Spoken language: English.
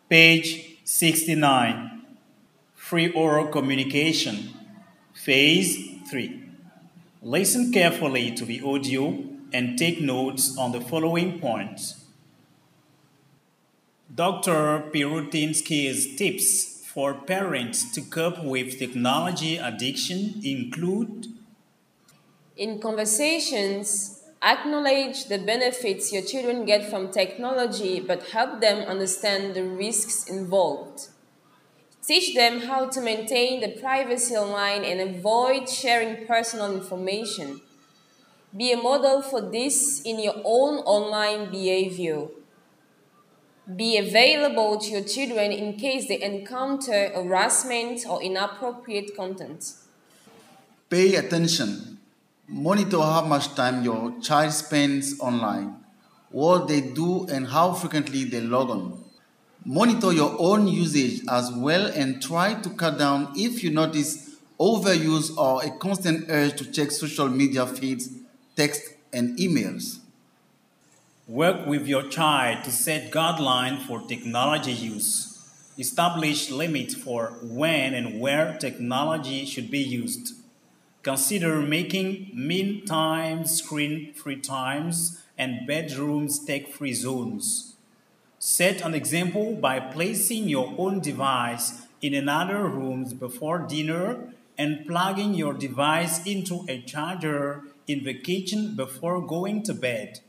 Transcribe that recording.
Page 69. Free oral communication. Phase 3. Listen carefully to the audio and take notes on the following points. Dr. Pirutinsky's tips for parents to cope with technology addiction include In conversations, acknowledge the benefits your children get from technology but help them understand the risks involved. Teach them how to maintain the privacy online and avoid sharing personal information. Be a model for this in your own online behavior. Be available to your children in case they encounter harassment or inappropriate content. Pay attention. Monitor how much time your child spends online, what they do, and how frequently they log on. Monitor your own usage as well and try to cut down if you notice overuse or a constant urge to check social media feeds, text, and emails. work with your child to set guidelines for technology use. Establish limits for when and where technology should be used. Consider making mean times, screen free times, and bedrooms tech free zones. Set an example by placing your own device in another room before dinner and plugging your device into a charger in the kitchen before going to bed.